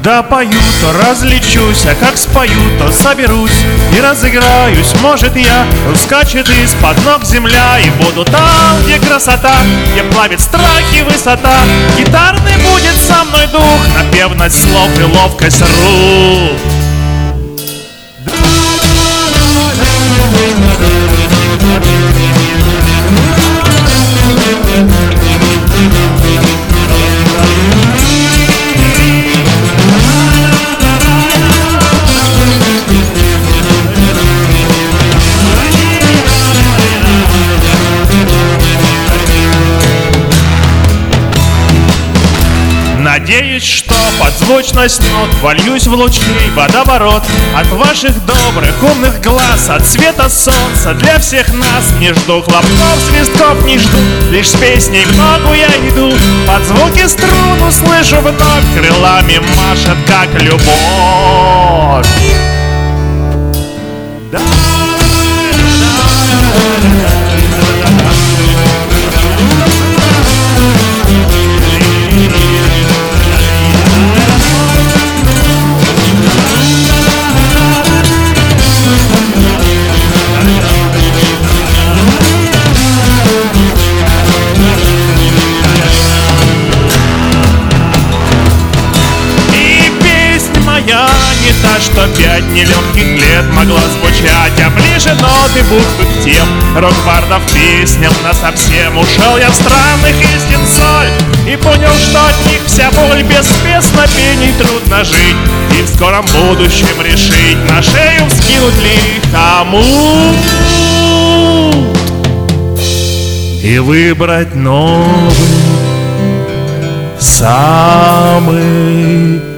Когда пою, то различусь, а как спою, то соберусь и разыграюсь. Может, я ускачет из-под ног земля, и буду там, где красота, где плавит страх и высота. Гитарный будет со мной дух, напевность слов и ловкость рук. Надеюсь, что под звучность нот вольюсь в лучей водоворот от ваших добрых умных глаз, от света солнца для всех нас. Не жду хлопков, свистков не жду, лишь с песней в ногу я иду. Под звуки струн услышу вновь, крылами машет, как любовь. Да. Не та, что 5 нелегких лет могла звучать, а ближе ноты будут к тем рок-бардов песням насовсем. Ушел я в странных истин соль и понял, что от них вся боль. Без песнопений трудно жить и в скором будущем решить, на шею вскинуть ли хомут и выбрать новый, самый